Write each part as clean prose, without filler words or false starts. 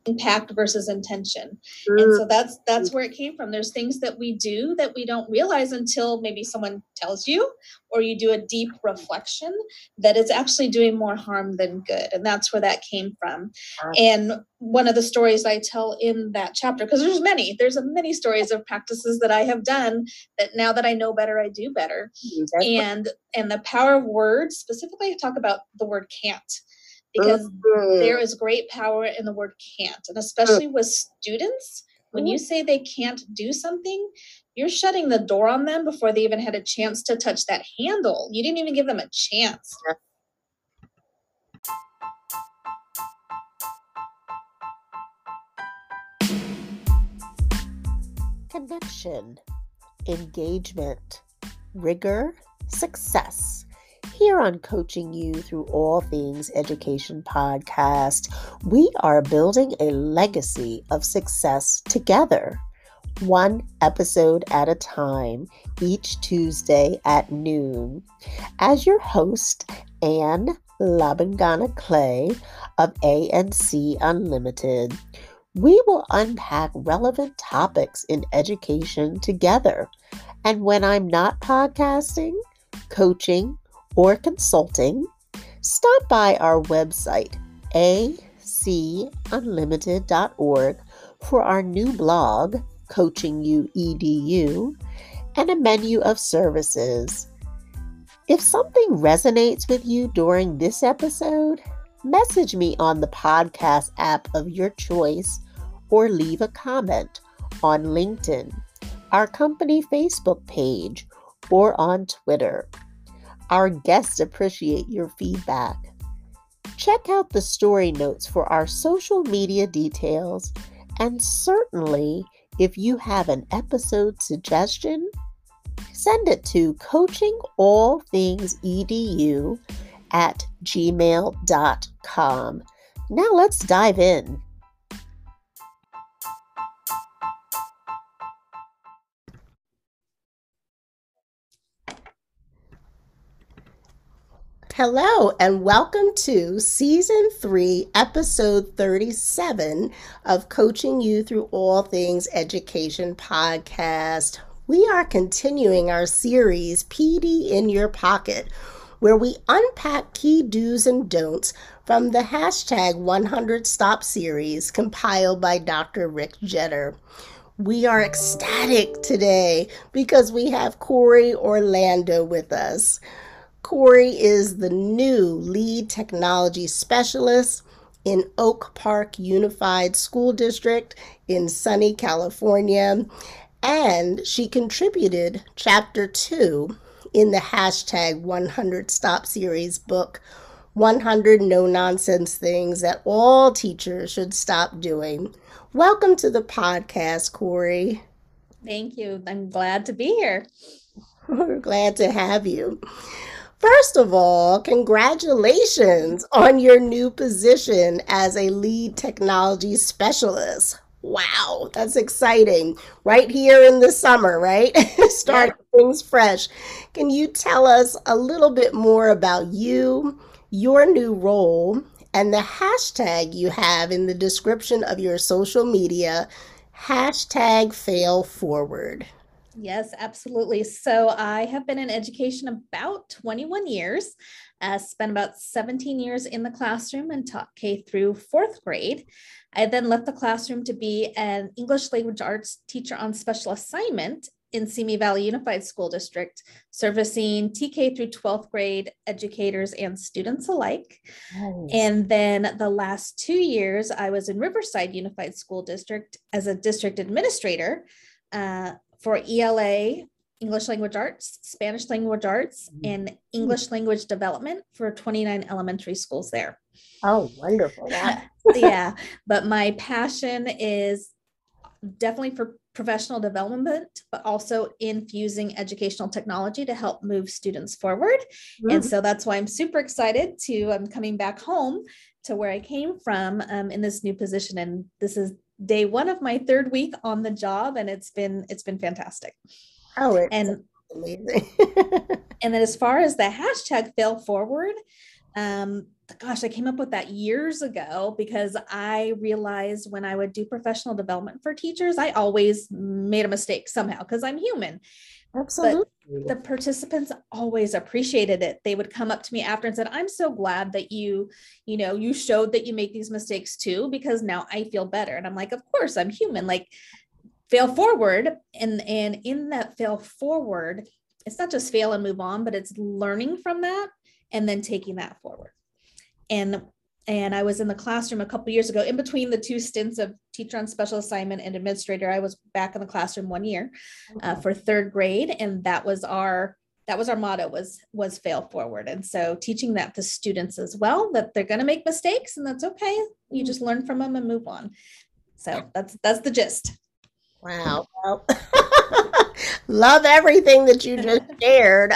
impact versus intention. And so that's where it came from. There's things that we do that we don't realize until maybe someone tells you, or you do a deep reflection, that it's actually doing more harm than good. And that's where that came from. And one of the stories I tell in that chapter, because there's many stories of practices that I have done that now that I know better, I do better. And the power of words, specifically I talk about the word can't, because there is great power in the word can't. And especially with students, when you say they can't do something, you're shutting the door on them before they even had a chance to touch that handle. You didn't even give them a chance. Connection, engagement, rigor, success. Here on Coaching You Through All Things Education podcast, we are building a legacy of success together, one episode at a time, each Tuesday at noon. As your host, Anne Labangana Clay of ANC Unlimited, we will unpack relevant topics in education together. And when I'm not podcasting, coaching, or consulting, stop by our website, afunlimited.org, for our new blog, Coaching You EDU, and a menu of services. If something resonates with you during this episode, message me on the podcast app of your choice or leave a comment on LinkedIn, our company Facebook page, or on Twitter. Our guests appreciate your feedback. Check out the story notes for our social media details, and certainly, if you have an episode suggestion, send it to coachingallthingsedu@gmail.com. Now let's dive in. Hello, and welcome to Season 3, Episode 37 of Coaching You Through All Things Education podcast. We are continuing our series, PD in Your Pocket, where we unpack key do's and don'ts from the hashtag 100 Stop series compiled by Dr. Rick Jetter. We are ecstatic today because we have Corey Orlando with us. Corey is the new lead technology specialist in Oak Park Unified School District in sunny California, and she contributed Chapter 2 in the hashtag 100 Stop series book, 100 No-Nonsense Things That All Teachers Should Stop Doing. Welcome to the podcast, Corey. Thank you. I'm glad to be here. We're glad to have you. First of all, congratulations on your new position as a lead technology specialist. Wow, that's exciting. Right here in the summer, right? Starting things fresh. Can you tell us a little bit more about you, your new role, and the hashtag you have in the description of your social media, hashtag fail forward? Yes, absolutely. So I have been in education about 21 years, spent about 17 years in the classroom and taught K through fourth grade. I then left the classroom to be an English language arts teacher on special assignment in Simi Valley Unified School District, servicing TK through 12th grade educators and students alike. Nice. And then the last 2 years, I was in Riverside Unified School District as a district administrator, for ELA, English Language Arts, Spanish Language Arts, and English Language Development for 29 elementary schools there. Oh, wonderful. Yeah, but my passion is definitely for professional development, but also infusing educational technology to help move students forward. And so that's why I'm super excited I'm coming back home to where I came from in this new position. And this is day one of my third week on the job, and it's been fantastic. Oh, it's amazing. And then as far as the hashtag fail forward, Gosh, I came up with that years ago because I realized when I would do professional development for teachers, I always made a mistake somehow because I'm human. Absolutely. But the participants always appreciated it. They would come up to me after and said, I'm so glad that you showed that you make these mistakes too, because now I feel better. And I'm like, of course, I'm human. Like, fail forward. And in that fail forward, it's not just fail and move on, but it's learning from that and then taking that forward. And I was in the classroom a couple of years ago, in between the two stints of teacher on special assignment and administrator. I was back in the classroom 1 year for third grade, and that was our motto was fail forward. And so teaching that to students as well, that they're going to make mistakes and that's okay. You just learn from them and move on. So that's the gist. Wow. Well, love everything that you just shared.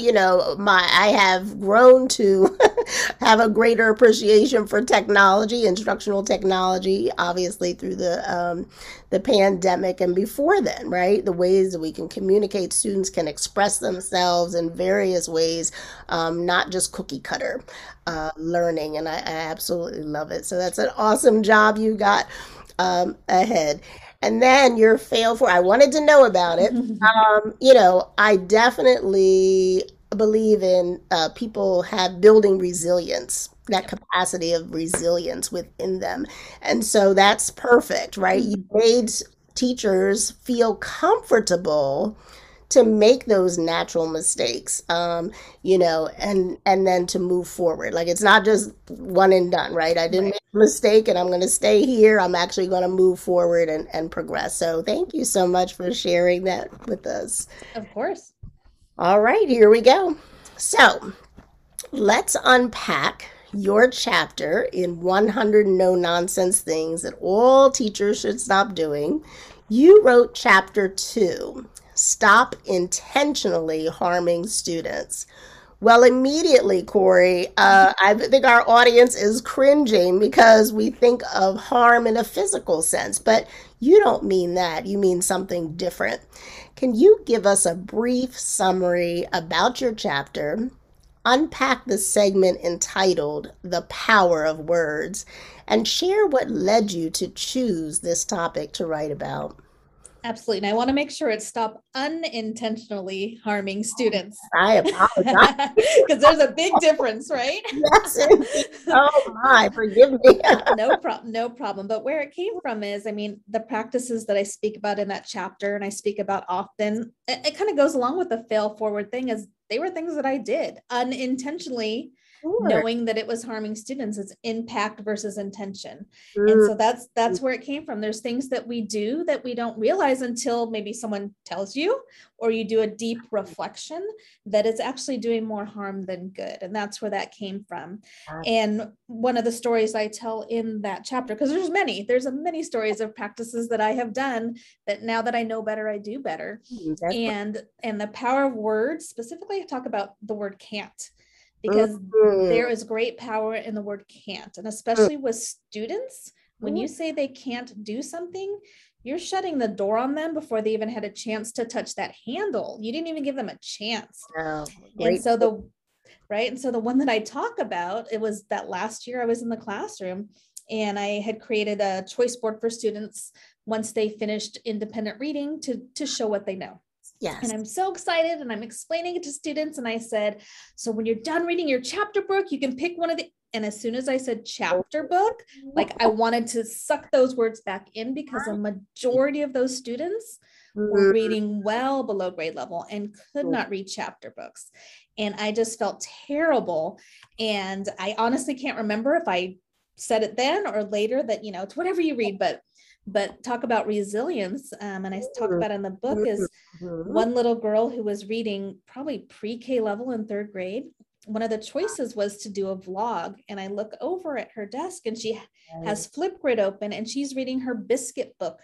I have grown to have a greater appreciation for technology, instructional technology, obviously through the pandemic and before then, right? The ways that we can communicate, students can express themselves in various ways, not just cookie cutter learning. And I absolutely love it. So that's an awesome job you got ahead. And then your fail for, I wanted to know about it. I definitely believe in people have building resilience, that capacity of resilience within them. And so that's perfect, right? You made teachers feel comfortable to make those natural mistakes, and then to move forward. Like it's not just one and done, right? I didn't make a mistake and I'm going to stay here. I'm actually going to move forward and progress. So thank you so much for sharing that with us. Of course. All right, here we go. So let's unpack your chapter in 100 No Nonsense Things That All Teachers Should Stop Doing. You wrote chapter 2. Stop intentionally harming students. Well, immediately, Corey, I think our audience is cringing because we think of harm in a physical sense, but you don't mean that. You mean something different. Can you give us a brief summary about your chapter, unpack the segment entitled The Power of Words, and share what led you to choose this topic to write about? Absolutely. And I want to make sure it stop unintentionally harming students. I apologize. Because there's a big difference, right? Yes. Oh my, forgive me. No problem. No problem. But where it came from is, the practices that I speak about in that chapter and I speak about often, it kind of goes along with the fail forward thing, as they were things that I did unintentionally. Sure. Knowing that it was harming students. Is impact versus intention. And so that's where it came from. There's things that we do that we don't realize until maybe someone tells you, or you do a deep reflection that it's actually doing more harm than good. And that's where that came from. And one of the stories I tell in that chapter, because there's many stories of practices that I have done that now that I know better, I do better. And the power of words, specifically I talk about the word can't. Because there is great power in the word can't. And especially with students, when you say they can't do something, you're shutting the door on them before they even had a chance to touch that handle. You didn't even give them a chance. And so the one that I talk about, it was that last year I was in the classroom and I had created a choice board for students once they finished independent reading to show what they know. Yes. And I'm so excited and I'm explaining it to students. And I said, so when you're done reading your chapter book, you can pick one of the, and as soon as I said chapter book, like I wanted to suck those words back in because a majority of those students were reading well below grade level and could not read chapter books. And I just felt terrible. And I honestly can't remember if I said it then or later that, it's whatever you read, but talk about resilience. And I talk about in the book is one little girl who was reading probably pre-K level in third grade. One of the choices was to do a vlog. And I look over at her desk and she has Flipgrid open and she's reading her biscuit book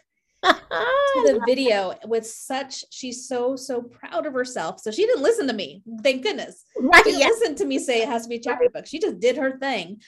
to the video with she's so proud of herself. So she didn't listen to me. Thank goodness. She didn't listen to me say it has to be a chapter book. She just did her thing.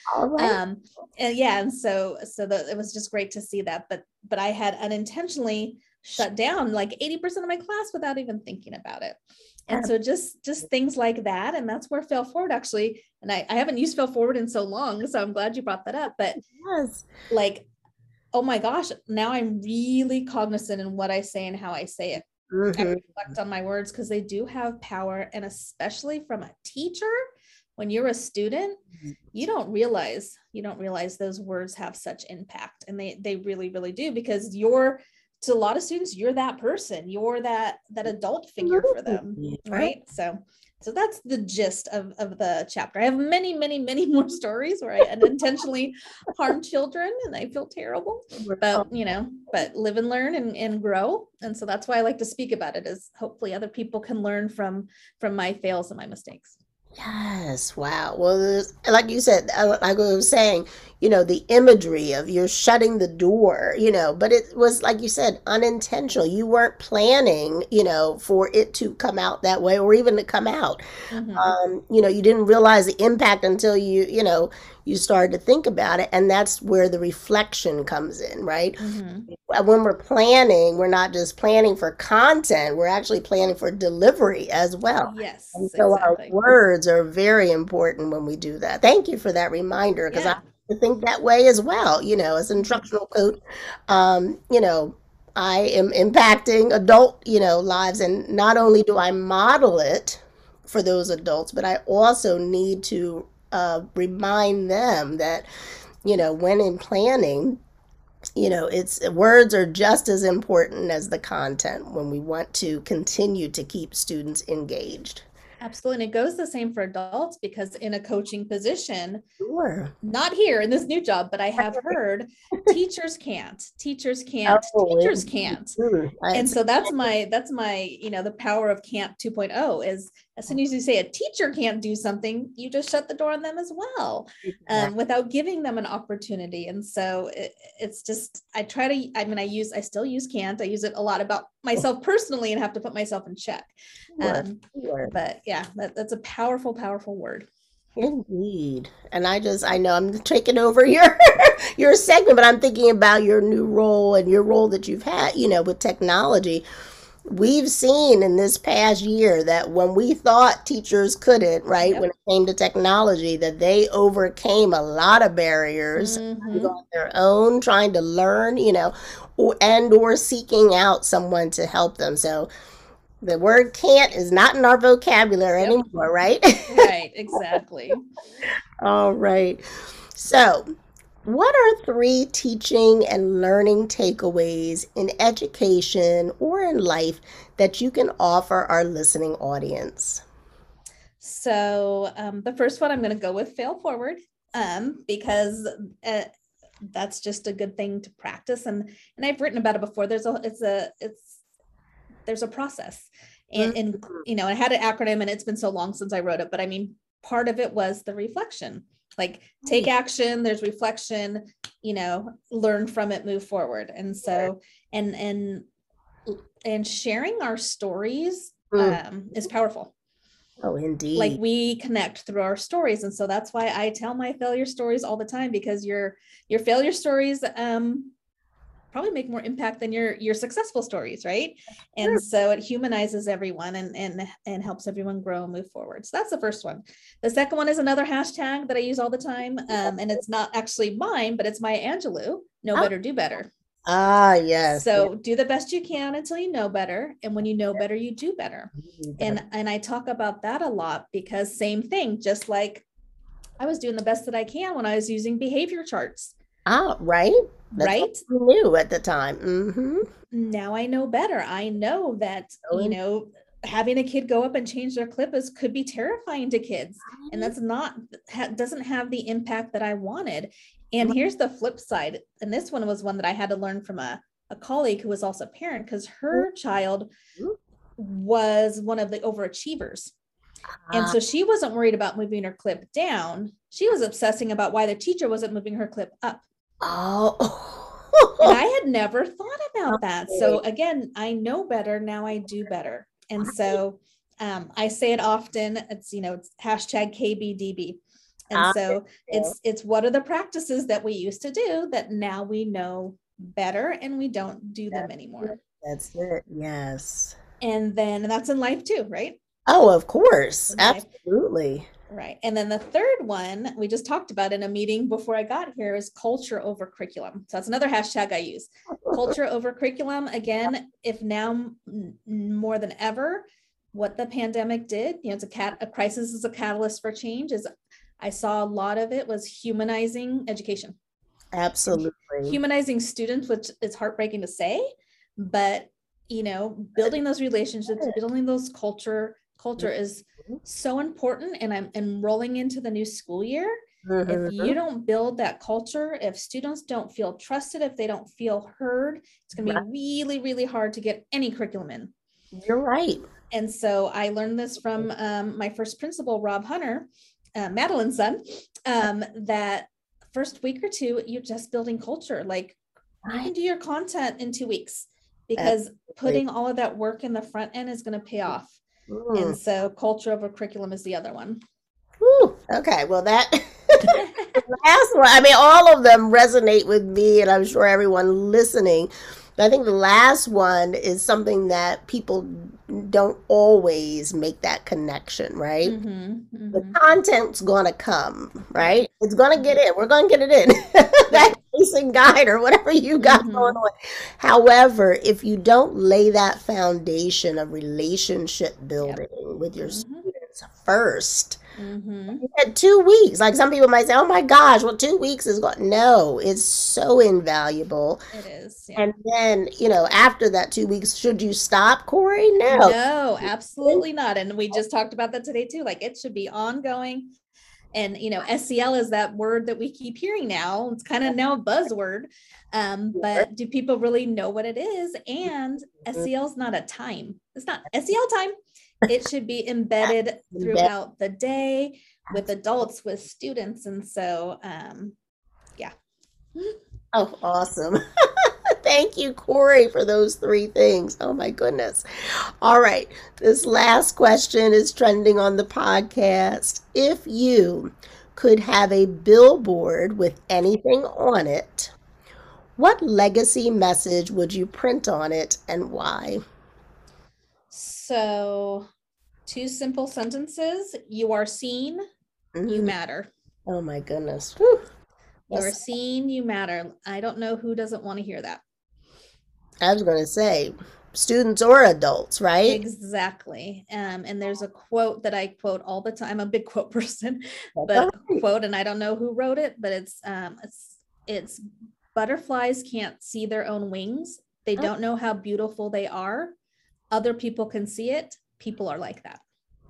And so it was just great to see that. But I had unintentionally shut down like 80% of my class without even thinking about it. And so just things like that. And that's where Fail Forward actually, and I haven't used Fail Forward in so long, so I'm glad you brought that up. But Yes. like, oh my gosh, now I'm really cognizant in what I say and how I say it. I reflect on my words because they do have power. And especially from a teacher, when you're a student, you don't realize those words have such impact. And they really, really do, because to a lot of students, you're that person, you're that adult figure for them, right? So that's the gist of the chapter. I have many, many, many more stories where I unintentionally harm children and I feel terrible, but live and learn and grow. And so that's why I like to speak about it, is hopefully other people can learn from my fails and my mistakes. Yes, wow. Well, like you said, like I was saying, the imagery of you're shutting the door, but it was, like you said, unintentional. You weren't planning, for it to come out that way or even to come out. You didn't realize the impact until you started to think about it. And that's where the reflection comes in, right? When we're planning, we're not just planning for content, we're actually planning for delivery as well. Yes, and so exactly. Our words are very important when we do that. Thank you for that reminder, because I think that way as well. As an instructional coach, I am impacting adult, lives, and not only do I model it for those adults, but I also need to remind them that, when in planning, it's words are just as important as the content when we want to continue to keep students engaged. Absolutely. And it goes the same for adults, because in a coaching position, Sure. not here in this new job, but I have heard teachers can't. And so that's my, the power of CAMP 2.0 is, as soon as you say a teacher can't do something, you just shut the door on them as well, without giving them an opportunity. And so it's just, I still use can't. I use it a lot about myself personally and have to put myself in check. But yeah, that's a powerful, powerful word. Indeed. And I know I'm taking over your segment, but I'm thinking about your new role and your role that you've had, with technology. We've seen in this past year that when we thought teachers couldn't, right, when it came to technology, that they overcame a lot of barriers on their own, trying to learn, or seeking out someone to help them. So the word can't is not in our vocabulary anymore, right? Right, exactly. All right. So, what are 3 teaching and learning takeaways in education or in life that you can offer our listening audience? So, the first one, I'm going to go with Fail Forward, because that's just a good thing to practice. And I've written about it before. There's a process, and I had an acronym, and it's been so long since I wrote it, but I mean, part of it was the reflection, like take action, there's reflection, learn from it, move forward. And so, and sharing our stories is powerful. Oh, indeed. Like, we connect through our stories. And so that's why I tell my failure stories all the time, because your failure stories probably make more impact than your successful stories, right? And so it humanizes everyone and helps everyone grow and move forward. So that's the first one. The second one is another hashtag that I use all the time, and it's not actually mine, but it's Maya Angelou. Know better, do better. Ah, yes. So do the best you can until you know better, and when you know better, you do better. And I talk about that a lot, because same thing, just like I was doing the best that I can when I was using behavior charts. Ah, right. That's right. What you knew at the time. Now I know better. I know that, having a kid go up and change their clip could be terrifying to kids. And that's doesn't have the impact that I wanted. And here's the flip side. And this one was one that I had to learn from a colleague who was also a parent, because her child was one of the overachievers. And so she wasn't worried about moving her clip down. She was obsessing about why the teacher wasn't moving her clip up. Oh. And I had never thought about that. So again, I know better. Now I do better. And so I say it often. It's, it's hashtag KBDB. And so it's what are the practices that we used to do that now we know better and we don't do them anymore. That's it. Yes. And that's in life too, right? Oh, of course. Okay. Absolutely. Right. And then the third one we just talked about in a meeting before I got here is culture over curriculum. So that's another hashtag I use. Culture over curriculum. Again, if now more than ever, what the pandemic did, it's a crisis is a catalyst for change, is I saw a lot of it was humanizing education. Absolutely. Humanizing students, which is heartbreaking to say, but building those relationships, building those culture is so important. And I'm enrolling into the new school year. If you don't build that culture, if students don't feel trusted, if they don't feel heard, it's going to be really, really hard to get any curriculum in. You're right. And so I learned this from my first principal, Rob Hunter, Madeline's son, that first week or two, you're just building culture. Like, you can do your content in 2 weeks, because putting all of that work in the front end is going to pay off. And so culture over curriculum is the other one. Whew. Okay, well, that last one, I mean, all of them resonate with me, and I'm sure everyone listening. But I think the last one is something that people don't always make that connection, right? The content's going to come, right? It's going to get in. We're going to get it in. That pacing guide or whatever you got going on. However, if you don't lay that foundation of relationship building with your students first, you had 2 weeks. Like, some people might say, oh my gosh, well, 2 weeks is going. No, it's so invaluable. It is. Yeah. And then, after that 2 weeks, should you stop, Corey? No, absolutely not. And we just talked about that today too. Like, it should be ongoing. And, SEL is that word that we keep hearing now. It's kind of now a buzzword. But do people really know what it is? And SEL is not a time. It's not SEL time. It should be embedded throughout the day with adults, with students. And so, yeah. Oh, awesome. Thank you, Corey, for those 3 things. Oh, my goodness. All right. This last question is trending on the podcast. If you could have a billboard with anything on it, what legacy message would you print on it, and why? So, 2 simple sentences. You are seen, you matter. Oh, my goodness. Whew. You are seen, you matter. I don't know who doesn't want to hear that. I was going to say, students or adults, right? Exactly. And there's a quote that I quote all the time. I'm a big quote person, but quote, and I don't know who wrote it, but it's butterflies can't see their own wings. They don't know how beautiful they are. Other people can see it. People are like that.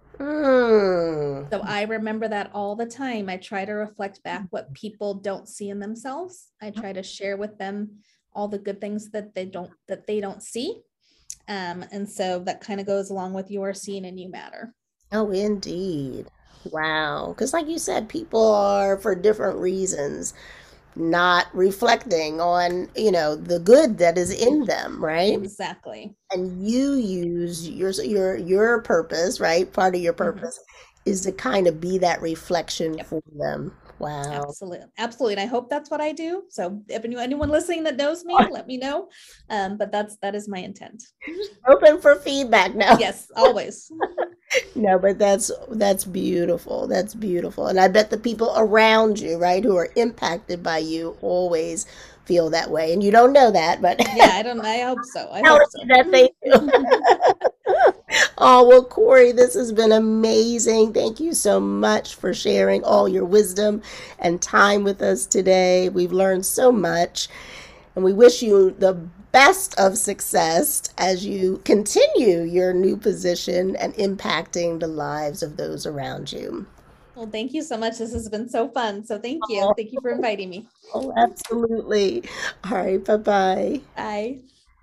So I remember that all the time. I try to reflect back what people don't see in themselves. I try to share with them all the good things that they don't see. And so that kind of goes along with you are seen and you matter. Oh, indeed. Wow. Because like you said, people are, for different reasons, not reflecting on, the good that is in them, right? Exactly. And you use your purpose, right? Part of your purpose is to kind of be that reflection for them. Wow. Absolutely. And I hope that's what I do. So if anyone listening that knows me, let me know. But that is my intent. Open for feedback now. Yes, always. No, but that's beautiful. That's beautiful. And I bet the people around you, right, who are impacted by you always feel that way. And you don't know that, but yeah, I hope so. I hope so. That they do. Oh, well, Corey, this has been amazing. Thank you so much for sharing all your wisdom and time with us today. We've learned so much, and we wish you the best of success as you continue your new position and impacting the lives of those around you. Well, thank you so much. This has been so fun. So thank you. Thank you for inviting me. Oh, absolutely. All right. Bye-bye. Bye.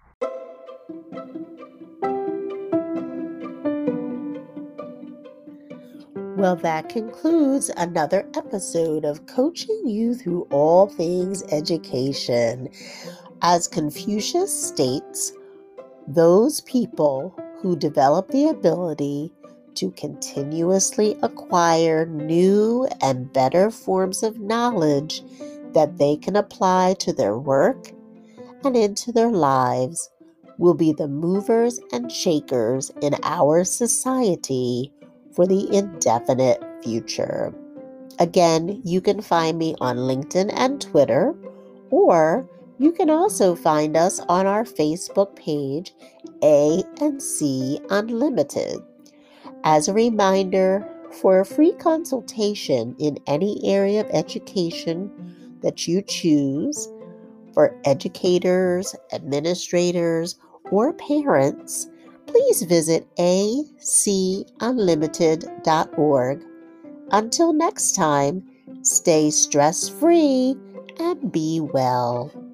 Well, that concludes another episode of Coaching You Through All Things Education. As Confucius states, those people who develop the ability to continuously acquire new and better forms of knowledge that they can apply to their work and into their lives will be the movers and shakers in our society for the indefinite future. Again, you can find me on LinkedIn and Twitter, or you can also find us on our Facebook page, A&C Unlimited. As a reminder, for a free consultation in any area of education that you choose, for educators, administrators, or parents, please visit acunlimited.org. Until next time, stay stress-free and be well.